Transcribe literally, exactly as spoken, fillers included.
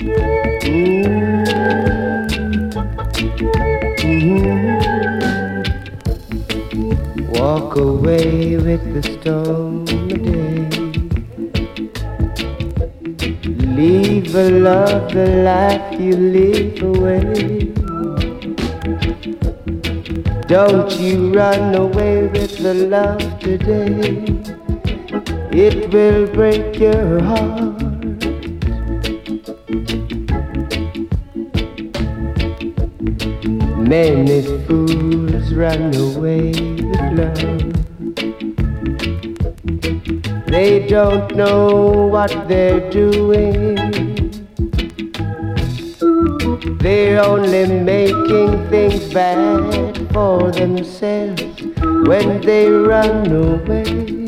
Walk away with the storm today. Leave a love, the life you live away. Don't you run away with the love today. It will break your heart. Many fools run away with love. They don't know what they're doing. They're only making things bad for themselves when they run away.